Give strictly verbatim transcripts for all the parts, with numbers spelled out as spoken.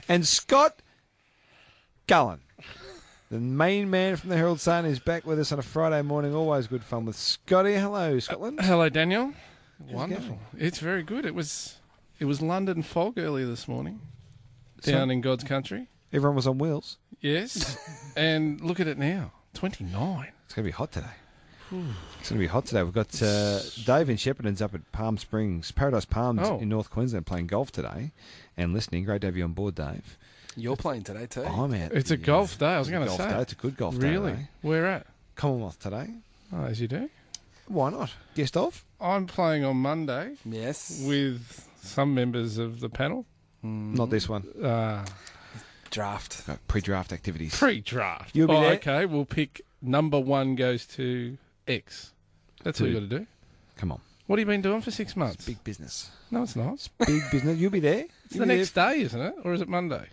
And Scott Gullen, the main man from the Herald Sun, is back with us on a Friday morning. Always good fun with Scotty. Hello, Scotland. Uh, hello, Daniel. How's Wonderful. it It's very good. It was it was London fog earlier this morning, down So- in God's country. Everyone was on wheels. Yes, and look at it now, twenty-nine. It's going to be hot today. It's going to be hot today. We've got uh, Dave in Shepparton's up at Palm Springs, Paradise Palms Oh. in North Queensland playing golf today and listening. Great to have you on board, Dave. You're playing today too. I'm out. It's a Yeah. golf day. I was It's a going to golf say. day. It's a good golf day. Really? Today. Where at? Commonwealth today. Oh, as you do. Why not? Guest off? I'm playing on Monday Yes. with some members of the panel. Mm, Not this one. Uh, draft. Got pre-draft activities. pre-draft. You'll be oh, there? okay. We'll pick number one goes to X. That's all Two. you got to do. Come on. What have you been doing for six months? Big business. No, it's not. Big business. You'll be there. It's You'll the be next there. day, isn't it? Or is it Monday?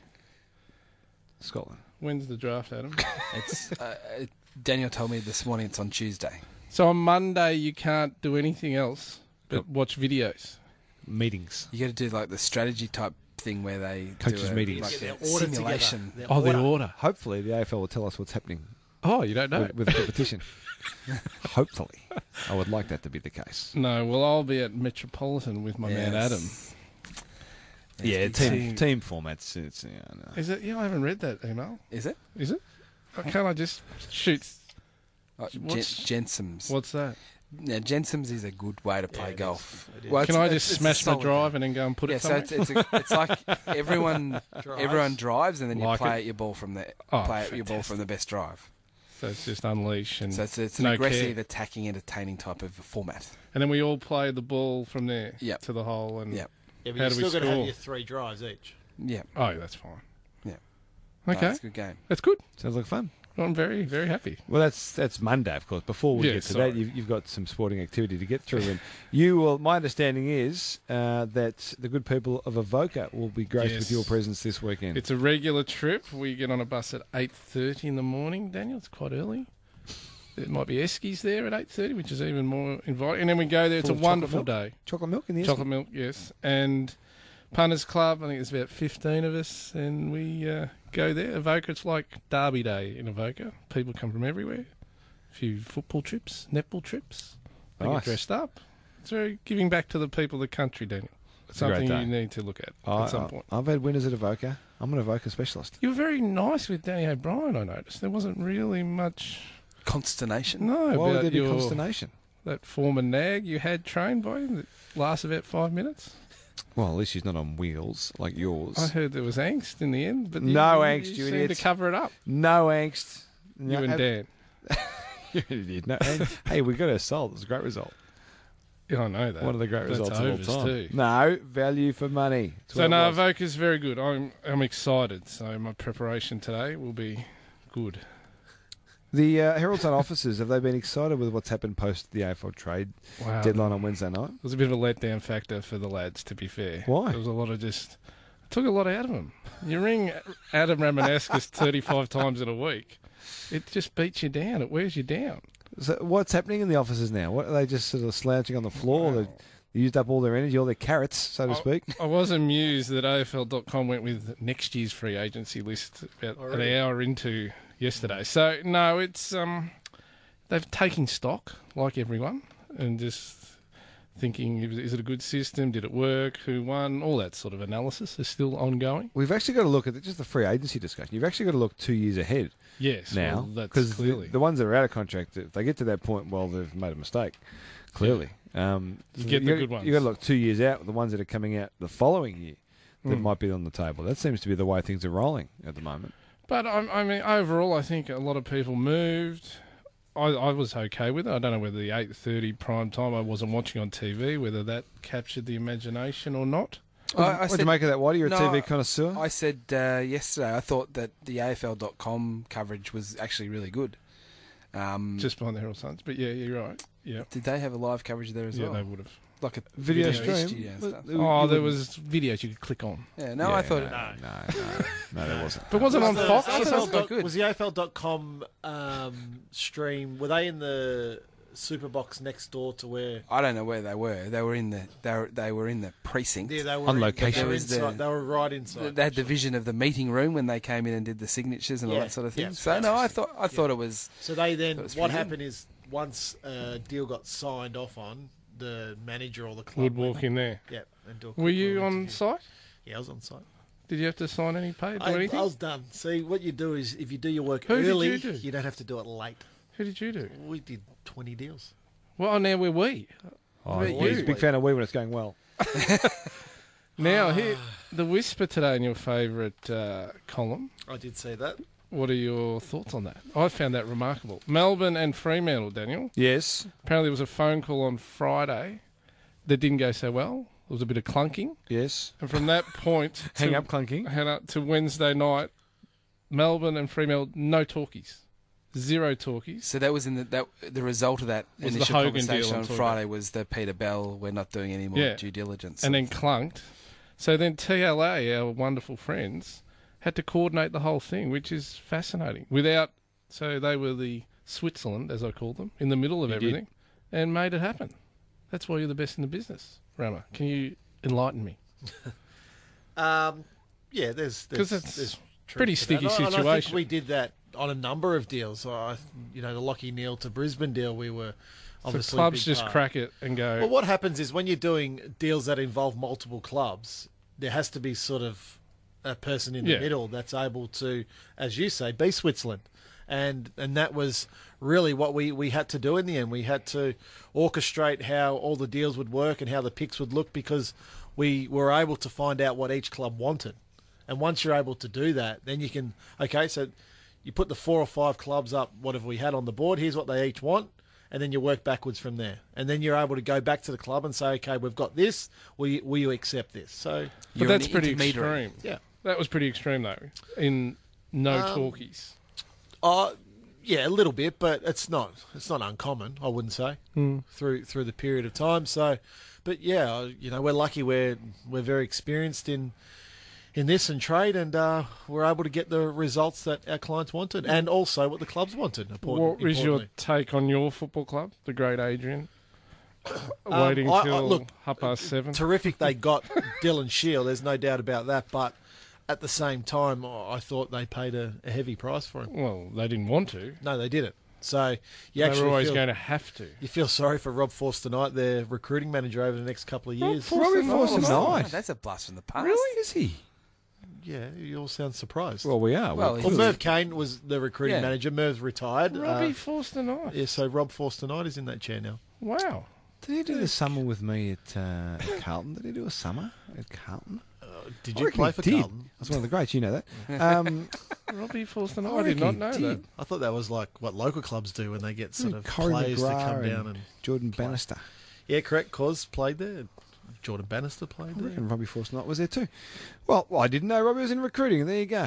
Scotland. When's the draft, Adam? It's uh, it, Daniel told me this morning it's on Tuesday. So on Monday you can't do anything else but Nope. watch videos. Meetings. You got to do like the strategy type thing where they Coaches' do a, meetings. like Get a their order simulation. together. Their Oh, the order. order. Hopefully the A F L will tell us what's happening Oh, you don't know. with, with the competition. Hopefully. I would like that to be the case. No, well, I'll be at Metropolitan with my man Yes. Adam. Yeah, big team team. team formats. It's, yeah, I know. Is it? Yeah, I haven't read that email. Is it? Is it? Oh, can't I just shoot? Oh, Gen- What's- Jensen's. What's that? Now, Jensen's is a good way to play Yeah, it golf. is. It is. Well, Can it's- I it's- just it's a smash my solid drive thing. and then go and put Yeah, it so somewhere? it's, it's, a, it's like everyone Drives. everyone drives and then you Like play it. at your ball from the Oh, play at your ball fantastic. from the best drive. So it's just unleash and So it's, it's an no aggressive, care. attacking, entertaining type of format. And then we all play the ball from there Yep. to the hole. And Yep. Yeah, but How you're do we still got to have score? your three drives each. Yeah. Oh, that's fine. Yeah. Okay, No, it's a good game. that's good. Sounds like fun. I'm very, very happy. Well, that's that's Monday, of course. Before we Yeah, get to sorry. that, you've, you've got some sporting activity to get through. And you will. My understanding is uh, that the good people of Avoca will be graced Yes. with your presence this weekend. It's a regular trip. We get on a bus at eight thirty in the morning, Daniel. It's quite early. There might be Eskies there at eight thirty, which is even more inviting. And then we go there. It's Full a of chocolate wonderful milk? day. Chocolate milk in the Chocolate milk, yes. And Punters Club, I think there's about fifteen of us, and we uh, go there. Avoca, it's like Derby Day in Avoca. People come from everywhere. A few football trips, netball trips. They Nice. get dressed up. It's very giving back to the people of the country, Daniel. It's a great Something day. you need to look at I, at some point. I've had winners at Avoca. I'm an Avoca specialist. You were very nice with Danny O'Brien, I noticed. There wasn't really much... Consternation. No, Why would about there be your, consternation? that former nag you had trained by him that lasts about five minutes. Well, at least she's not on wheels like yours. I heard there was angst in the end, but you, No you, angst, you you seemed idiots. to cover it up. No angst. You No, and ab- Dan. You're an idiot. No, and, hey, we got our sold. It was a great result. Yeah, I know that. One of the great That's results of overs all time. too. No, value for money. It's So what it no, was. Avoca's very good. I'm I'm excited. So my preparation today will be good. The uh, Herald Sun officers, have they been excited with what's happened post the A F L trade Wow. deadline on Wednesday night? It was a bit of a letdown factor for the lads, to be fair. Why? There was a lot of just... It took a lot out of them. You ring Adam Ramanaskas thirty-five times in a week, it just beats you down. It wears you down. So what's happening in the offices now? What, are they just sort of slouching on the floor? They've used up all their energy, all their carrots, so to I- speak? I was amused that A F L dot com went with next year's free agency list about Oh, an really? hour into yesterday. So, no, it's... um, they've taken stock, like everyone, and just thinking, is it a good system? Did it work? Who won? All that sort of analysis is still ongoing. We've actually got to look at just the free agency discussion. You've actually got to look two years ahead Yes, now. well, that's Because the, clearly. the ones that are out of contract, if they get to that point, well, they've made a mistake, clearly. Um, You get the gotta- good ones. You've got to look two years out, the ones that are coming out the following year that Mm. might be on the table. That seems to be the way things are rolling at the moment. But I, I mean, overall, I think a lot of people moved. I, I was okay with it. I don't know whether the eight thirty prime time I wasn't watching on T V, whether that captured the imagination or not. I, I what do said, you make of that, Whitey? You're No, a T V connoisseur? I said uh, yesterday I thought that the A F L dot com coverage was actually really good. Um, Just behind the Herald Suns. But yeah, you're right. Yeah, did they have a live coverage there as yeah, well? they would have. Like a Video video stream? studio and But- stuff. You Oh, there wouldn't- was videos you could click on. Yeah, no, Yeah, I thought. no, no, no, no, there wasn't. But wasn't on Was the Fox? I thought it A F L was quite dot- good. Was the A F L dot com um, stream, were they in the super box next door to where. I don't know where they were. They were in the they were, they were in the precinct. Yeah, they were On in- location. They were, Was the- inside, they were right inside. They had the vision of the meeting room when they came in and did the signatures and all Yeah, that sort of yeah, thing. it's so no, I fantastic. thought I thought it was. So they then, That was what pretty happened is once a deal got signed off on, the manager or the club Would went- walk in there. Yeah, and do a Were quick you little on interview. site? Yeah, I was on site. Did you have to sign any pay? Do I, anything? I was done. See, what you do is if you do your work Who did early, you do? you don't have to do it late. Who did you do? We did twenty deals. Well, now we're we. Oh, But he's a you- big fan of we when it's going well. Now, Ah. here, the whisper today in your favourite uh, column. I did say that. What are your thoughts on that? I found that remarkable. Melbourne and Fremantle, Daniel. Yes. Apparently, there was a phone call on Friday that didn't go so well. There was a bit of clunking, Yes. and from that point, Hang to, up clunking. hang up to Wednesday night, Melbourne and Fremantle, no talkies, zero talkies. So that was in the that the result of that Was the initial Hogan deal conversation I'm on talking Friday was the Peter Bell. We're not doing any more Yeah. due diligence. And then clunked. So then T L A, our wonderful friends, had to coordinate the whole thing, which is fascinating. Without, so they were the Switzerland, as I call them, in the middle of You did. everything, and made it happen. That's why you're the best in the business, Rama. Can you enlighten me? Um, yeah, there's 'Cause there's, it's there's truth pretty to that. sticky And I- and I situation. think we did that on a number of deals. I, you know, the Lockie Neal to Brisbane deal, we were So obviously clubs big just part. crack it and go. Well, what happens is when you're doing deals that involve multiple clubs, there has to be sort of a person in the Yeah. middle that's able to, as you say, be Switzerland. And and that was really what we, we had to do in the end. We had to orchestrate how all the deals would work and how the picks would look because we were able to find out what each club wanted. And once you're able to do that, then you can, okay, so you put the four or five clubs up, whatever we had on the board, here's what they each want, and then you work backwards from there. And then you're able to go back to the club and say, okay, we've got this, will you, will you accept this? So, but You're that's an pretty intermediary. extreme. yeah. That was pretty extreme, though, in no Um, talkies. Uh, yeah, a little bit, but it's not it's not uncommon, I wouldn't say, Hmm. through through the period of time. So, but yeah, you know, we're lucky we're we're very experienced in in this and trade, and uh, we're able to get the results that our clients wanted, and also what the clubs wanted. Important, What is your importantly. take on your football club, the Great Adrian? Um, Waiting I- I- till look, half past seven. Terrific they got Dylan Shield, there's no doubt about that, but at the same time, I thought they paid a, a heavy price for him. Well, they didn't want to. No, they didn't. So you They actually were always feel, going to have to. you feel sorry for Rob Forster Knight, their recruiting manager over the next couple of years. Robbie Forster Oh, Knight. that's a blast from the past. Really? Is he? Yeah, you all sound surprised. Well, we are. Well, We're Well, he's- Merv Kane was the recruiting Yeah. manager. Merv's retired. Robbie Uh, Forster Knight. yeah, so Rob Forster Knight is in that chair now. Wow. Did he do the summer with me at, uh, at Carlton? Did he do a summer at Carlton? Uh, did I you reckon play he for did. Carlton? That's one of the greats. You know that. Um, Robbie Forster Knight. I I did not reckon know he that. did. I thought that was like what local clubs do when they get sort Yeah, of Corey players to McGrath come and down and Jordan Bannister. yeah, correct. Cause played there. Jordan Bannister played I there. reckon Robbie Forster Knight was there too. Well, well, I didn't know Robbie was in recruiting. There you go.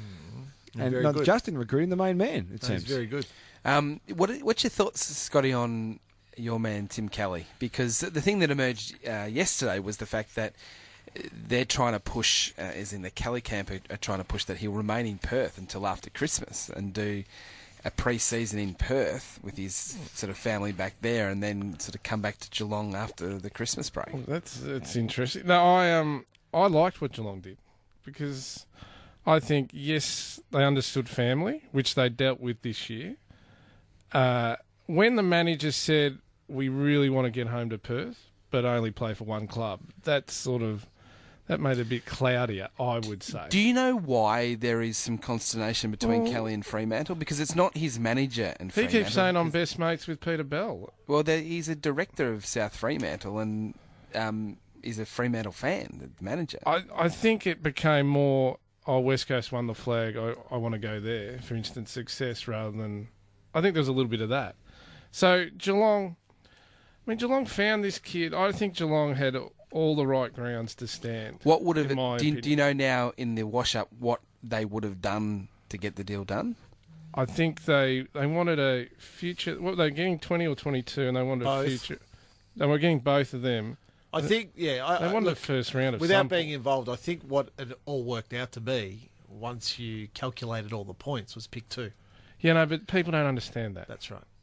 And Very not good. just in recruiting, the main man, it No, seems. he's very good. Um, what what's your thoughts, Scotty, on your man Tim Kelly? Because the thing that emerged uh, yesterday was the fact that uh, they're trying to push, uh, as in the Kelly camp, are, are trying to push that he'll remain in Perth until after Christmas and do a pre-season in Perth with his sort of family back there, and then sort of come back to Geelong after the Christmas break. Well, that's that's interesting. No, I um I liked what Geelong did because I think yes they understood family, which they dealt with this year. Uh, when the manager said we really want to get home to Perth, but only play for one club, that sort of that made it a bit cloudier, I would say. Do you know why there is some consternation between Well- Kelly and Fremantle? Because it's not his manager and he Fremantle. keeps saying I'm best mates with Peter Bell. Well, there, he's a director of South Fremantle and um, is a Fremantle fan, the manager. I, I think it became more, oh, West Coast won the flag, I, I want to go there, for instance, success, rather than... I think there's a little bit of that. So Geelong, I mean, Geelong found this kid. I think Geelong had all the right grounds to stand. What would have? in my Do you, do you opinion. know now in the wash-up what they would have done to get the deal done? I think they, they wanted a future... What, they were getting twenty or twenty-two, and they wanted Both. a future... They were getting both of them. I think, yeah. I, They I, wanted look, the first round of without some being involved, I think what it all worked out to be, once you calculated all the points, was pick two. Yeah, no, but people don't understand that. That's right.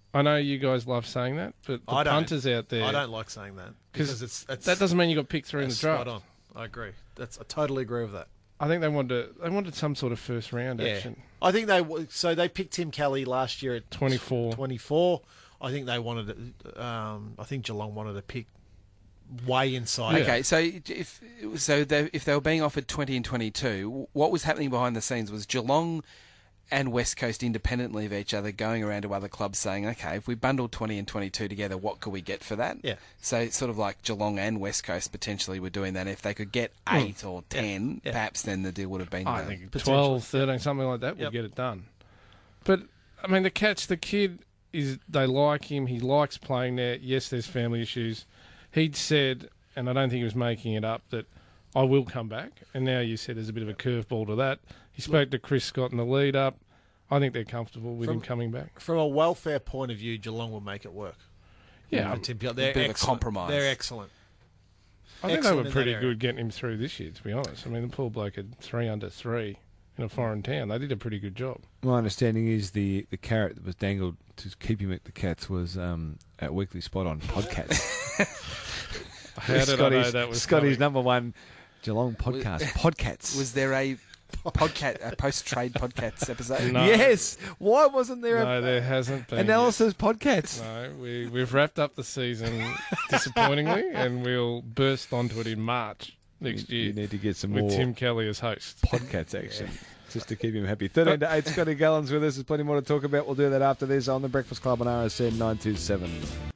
I know you guys love saying that, but the I don't. punters out there, I don't like saying that because it's, it's that doesn't mean you got picked through in the that's draft. spot on. I agree. That's I totally agree with that. I think they wanted they wanted some sort of first round Yeah. action. I think they w- so they picked Tim Kelly last year at twenty-four. twenty-four. I think they wanted to, um, I think Geelong wanted to pick way inside. Yeah. Okay, so if so, they, if they were being offered twenty and twenty-two, what was happening behind the scenes was Geelong and West Coast independently of each other going around to other clubs saying, okay, if we bundled twenty and twenty-two together, what could we get for that? Yeah. So it's sort of like Geelong and West Coast potentially were doing that. If they could get eight or ten, Yeah. perhaps then the deal would have been I done. think Potentially. twelve, thirteen, something like that would Yep. get it done. But, I mean, the catch, the kid, is they like him. He likes playing there. Yes, there's family issues. He'd said, and I don't think he was making it up, that I will come back. And now you said there's a bit of a curveball to that. He spoke to Chris Scott in the lead up. I think they're comfortable with From- him coming back. From a welfare point of view, Geelong will make it work. Yeah, And Tim Kelly, they're bit of a excellent. compromise. They're excellent. I think they excellent were in that pretty area. good getting him through this year, to be honest. I mean, the poor bloke had three under three in a foreign town. They did a pretty good job. My understanding is the, the carrot that was dangled to keep him at the Cats was um, at Weekly Spot on Podcasts. How did I know Scotty's, that was Scotty's coming? number one Geelong podcast, Podcats. Was there a podcast, a post-trade podcast episode? No. Yes. Why wasn't there No, a there hasn't been. analysis Podcats? No, we, we've wrapped up the season disappointingly, and we'll burst onto it in March next You year need to get some with more Tim Kelly as host. Podcats action. Just to keep him happy. thirteen to eight, Scotty Gallons with us. There's plenty more to talk about. We'll do that after this on The Breakfast Club on R S N nine two seven.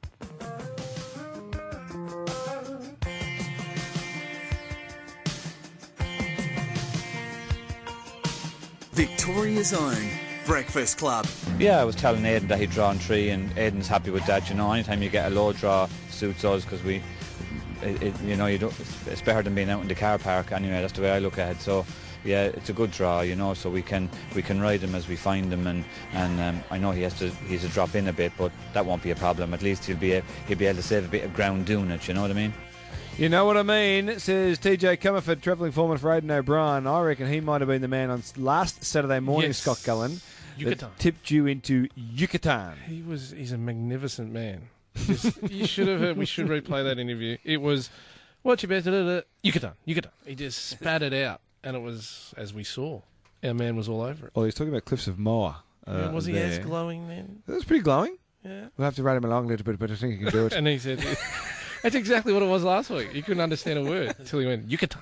Victoria's own Breakfast Club. Yeah, I was telling Aidan that he'd drawn three, and Aidan's happy with that. You know, anytime you get a low draw, suits us because we, it, it, you know, you don't, it's better than being out in the car park. Anyway, that's the way I look at it. So, yeah, it's a good draw, you know. So we can we can ride him as we find him, and and um, I know he has to he's a drop in a bit, but that won't be a problem. At least he'll be a, he'll be able to save a bit of ground doing it. You know what I mean? You know what I mean, says T J Comerford, travelling foreman for Aidan O'Brien. I reckon he might have been the man on last Saturday morning, Yes. Scott Gullen, Yucatan. that tipped you into Yucatan. He was he's a magnificent man. Just, you should have heard, we should replay that interview. It was, what's your best? Yucatan, Yucatan. He just spat it out, and it was, as we saw, our man was all over it. Well, he's talking about Cliffs of Moher. Uh, Yeah, was he there. as glowing then? That was pretty glowing. Yeah. We'll have to ride him along a little bit, but I think he can do it. And he said, that's exactly what it was last week. He couldn't understand a word until he went, Yucatan.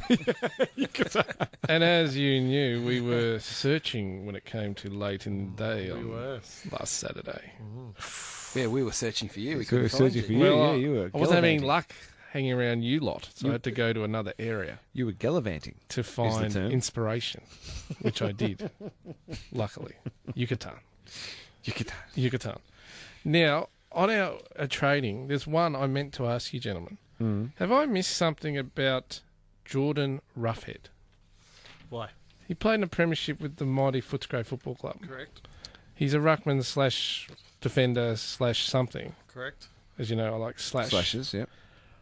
And as you knew, we were searching when it came to late in the day on were. last Saturday. Yeah, we were searching for you. We So we're couldn't find searching for you. you. Well, yeah, I- you were I wasn't having gallivanting. luck hanging around you lot, so You- I had to go to another area You were gallivanting. to find term. inspiration, which I did, luckily. Yucatan. Yucatan. Yucatan. Now, on our uh, trading, there's one I meant to ask you, gentlemen. Mm. Have I missed something about Jordan Roughhead? Why? He played in a premiership with the mighty Footscray Football Club. Correct. He's a ruckman slash defender slash something. Correct. As you know, I like slash. Slashes, yep.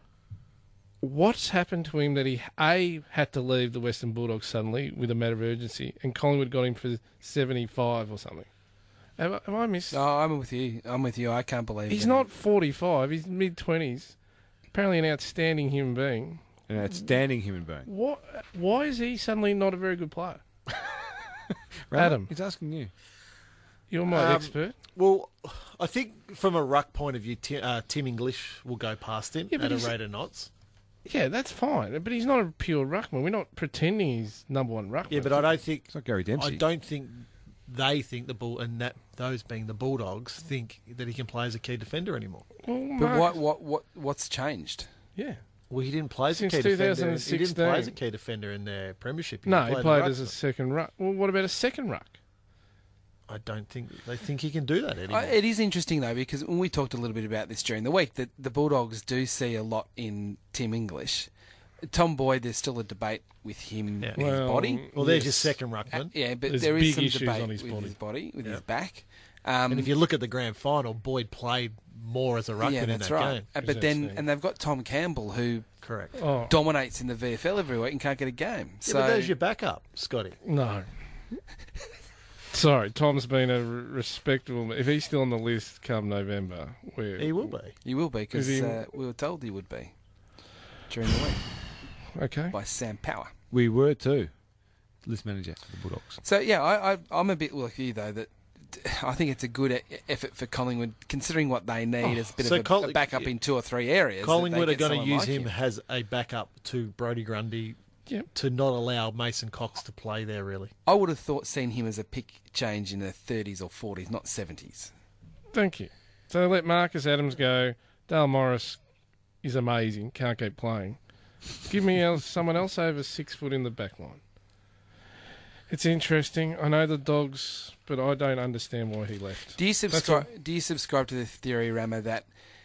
What's happened to him that he, A, had to leave the Western Bulldogs suddenly with a matter of urgency, and Collingwood got him for seventy-five or something? Have I, have I missed? No, I'm with you. I'm with you. I can't believe He's it. not forty-five. He's mid-twenties. Apparently an outstanding human being. An outstanding human being. What? Why is he suddenly not a very good player? Right? Adam. He's asking you. You're my Um, expert. Well, I think from a ruck point of view, Tim, uh, Tim English will go past him Yeah, but at a he's- rate of knots. Yeah, that's fine. But he's not a pure ruckman. We're not pretending he's number one ruckman. Yeah, but I don't think It's not Gary Dempsey. I don't think they think the bull and that those being the Bulldogs think that he can play as a key defender anymore. Well, But Mark- what, what, what, what's changed? Yeah. Well, he didn't play as Since a key defender. He twenty didn't play as a sixteen. key defender in their premiership. No, he in played ruck. as a second ruck. Well, what about a second ruck? I don't think they think he can do that anymore. Uh, it is interesting though, because when we talked a little bit about this during the week, that the Bulldogs do see a lot in Tim English. Tom Boyd, there's still a debate with him, Yeah. with his Well, body. well, there's yes. your second Uh, ruckman. yeah, but There's there is big some issues debate on his with body. his body, with Yeah. his back. Um, And if you look at the grand final, Boyd played more as a ruckman yeah, in that's that right. game. Uh, but That's then, it. and they've got Tom Campbell who Correct. Oh, dominates in the V F L every week and can't get a game. Yeah, So but there's your backup, Scotty. no. Sorry, Tom's been a r- respectable. If he's still on the list come November, where He will be. You will be, because Is he- uh, we were told he would be during the week Okay. by Sam Power. We were too. List manager for the Bulldogs. So, yeah, I, I, I'm a bit like you, though, that I think it's a good e- effort for Collingwood, considering what they need as a bit so of a, Col- a backup in two or three areas. that Collingwood they are get going to someone use like him as a backup to Brodie Grundy Yep. to not allow Mason Cox to play there, really. I would have thought seen him as a pick change in the thirties or forties, not seventies. Thank you. So let Marcus Adams go. Dale Morris is amazing. Can't keep playing. Give me else, someone else over six foot in the back line. It's interesting. I know the Dogs, but I don't understand why he left. Do you all. subscribe? Do you subscribe to the theory, Rama, that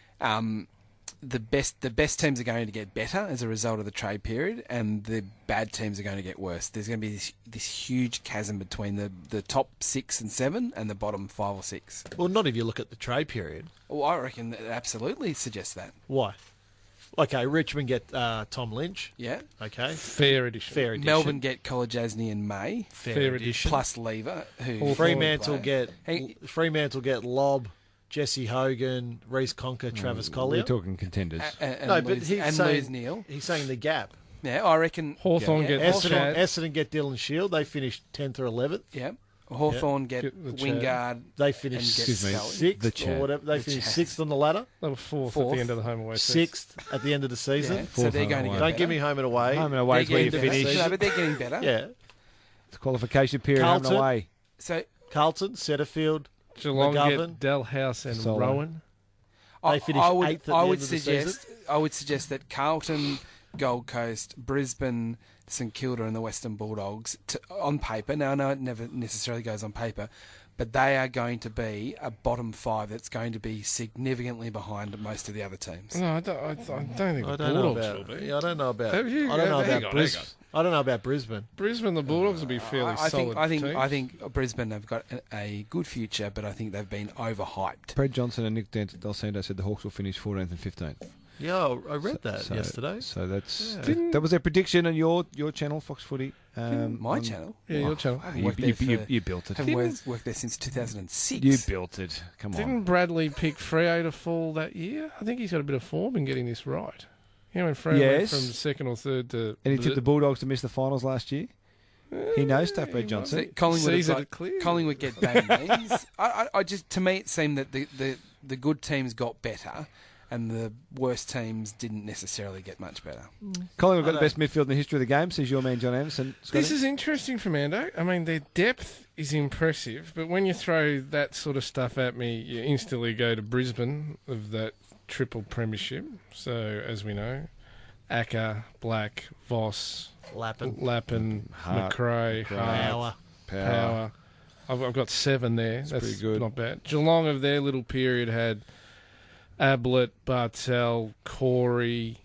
um, the best the best teams are going to get better as a result of the trade period, and the bad teams are going to get worse? There's going to be this, this huge chasm between the, the top six and seven and the bottom five or six. Well, not if you look at the trade period. Well, I reckon that absolutely suggests that. Why? Okay, Richmond get uh, Tom Lynch. Yeah. Okay, Fair addition. fair addition. Melbourne get Kolodjasny and May, fair, fair addition. plus Lever, who Hawthorn Fremantle play. get Hey- Fremantle get Lobb, Jesse Hogan, Reece Conker, Travis Collier. We're talking contenders. A- a- and No, but lose, he's and saying- lose Neil. He's saying the gap. Yeah, I reckon. Hawthorn yeah, get yeah, Essendon, Chad. Essendon get Dylan Shield. They finished tenth or eleventh. Yeah. Hawthorn get, Get the Wingard. They And finished get Excuse me, Scully. sixth the or Chad. whatever. They The finished Chad. sixth on the ladder. They were fourth, at Fourth. the end of the home away test. Sixth at the end of the season. Yeah, so Fourth they're home going to away. get Don't better. give me home and away. Home and away is They're where you getting better. finish. No, but they're getting better. Yeah. It's qualification period, home and Carlton. away. So Carlton, Setterfield. Geelong McGovern. get Dalhouse and Solo. Rowan. I, They finished I would, eighth at I the would end of the suggest, I would suggest that Carlton, Gold Coast, Brisbane, St Kilda, and the Western Bulldogs, to, on paper. Now I know it never necessarily goes on paper, but they are going to be a bottom five that's going to be significantly behind most of the other teams. No, I don't, I, I don't think I the don't know Bulldogs about. will be. Yeah, I don't know about. Have you- I don't know hang about on, Brisbane. hang I don't know about Brisbane. Brisbane, the Bulldogs will be fairly I, I solid. think, I think, teams. I think Brisbane have got a, a good future, but I think they've been overhyped. Brad Johnson and Nick D'Alessandro said the Hawks will finish fourteenth and fifteenth. Yeah, I I read that So- yesterday. So that's Yeah. that, that was their prediction on your your channel, Fox Footy. Um, My on- channel. Yeah, your channel. I haven't You, worked you, there you, for- you built it. haven't worked, worked there since two thousand six. You built it. Come on. Didn't Bradley pick Freo to fall that year? I think he's got a bit of form in getting this right. You know, when Freo Yes. went from second or third to... And he tipped the Bulldogs to miss the finals last year. He knows stuff, Brad he Johnson. See, Collingwood, Sees have it got, clear. Collingwood get Dane Means. I, I, I just to me it seemed that the, the, the good teams got better, and the worst teams didn't necessarily get much better. Collingwood got I the best midfield in the history of the game, says your man John Anderson. Scotty. This is interesting, Fernando. I mean, their depth is impressive, but when you throw that sort of stuff at me, you instantly go to Brisbane of that triple premiership. So, as we know, Acker, Black, Voss, Lappin, Lappin, Hart, McRae, McRae. Hart, Power. Power. Power. I've, I've got seven there. That's, pretty good. Not bad. Geelong of their little period had Ablett, Bartel, Corey,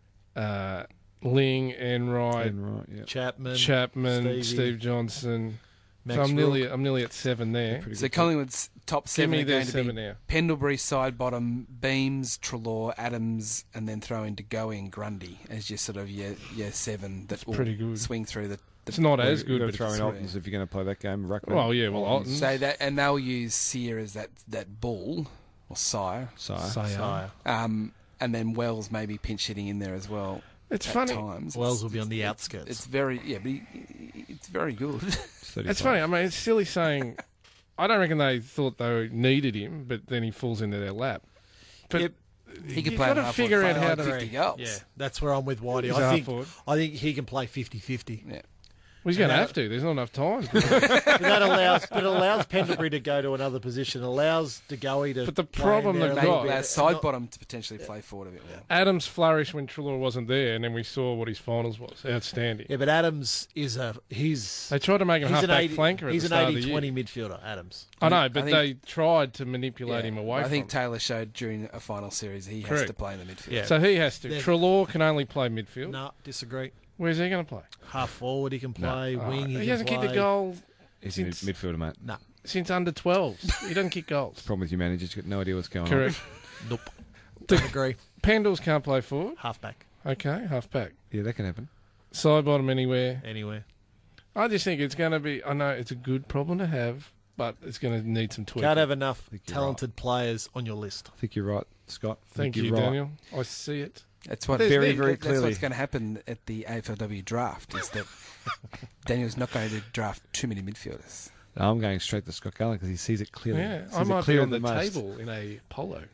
uh, Ling, Enright, And right, yeah. Chapman. Chapman, Stevie, Steve Johnson. Max so I'm nearly, Rook. I'm nearly at seven there. Pretty So good. Collingwood's top Give seven me are their going to be seven now. Pendlebury, side bottom, Beams, Trelaw, Adams, and then throw in DeGoey and Grundy as your sort of your, your seven that will pretty good. swing through the. the It's not Well, as you've good, got but to throw it's in three. Altons if you're going to play that game. Ruckman. Well, yeah, well, Altons. So that and they'll use Sear as that that bull or sire, Sire. Sire. Sire. um, and then Wells maybe pinch hitting in there as well. It's at funny. Times. Wells It's- will be on the it's- outskirts. It's very yeah, but he, it's very good. It's funny. I mean, it's silly saying. I don't reckon they thought they needed him, but then he falls into their lap. But Yep. He could you've play got an to half figure forward, out play how like to. fifty goals. Yeah, that's where I'm with Whitey. He's a I half think forward. I think he can play fifty-fifty. Yeah. Well, he's going to And have that- to. There's not enough time. But that allows, but it allows Pendlebury to go to another position. Allows DeGoey to. But the play problem in there they've a Maybe little got- bit. allow side Not- bottom to potentially play forward a bit more. Adams flourished when Trelaw wasn't there, and then we saw what his finals was. Outstanding. Yeah, but Adams is a he's They tried to make him he's an half-back eighty flanker at he's the an start of the eighty year. twenty midfielder. Adams. I know, I but think- they tried to manipulate Yeah. him away I think from him. Taylor showed during a final series he has Correct. to play in the midfield. Yeah. So he has to. Then- Trelaw can only play midfield. No, disagree. Where's he going to play? Half forward he can play. Oh, Wing he, he can hasn't play. kicked a goal He's a mid- since, midfielder, mate. No, since under twelves. He doesn't kick goals. Problem with your manager, he's got no idea what's going Correct. nope. Don't agree. Pendles can't play forward. Halfback Okay, half back. on. Yeah, that can happen. Side bottom anywhere. anywhere. I just think it's going to be. I know it's a good problem to have, but it's going to need some tweaking. Can't have enough think you're talented players on your list. I think you're right, Scott. I Thank think you, you're right. Daniel. I see it. That's what There's Very, me. very That's clearly. what's going to happen at the A F L W draft. Is that Daniel's not going to draft too many midfielders. No, I'm going straight to Scott Gallagher because he sees it clearly. Yeah, Sees I it might be clearer on the than most. table in a polo.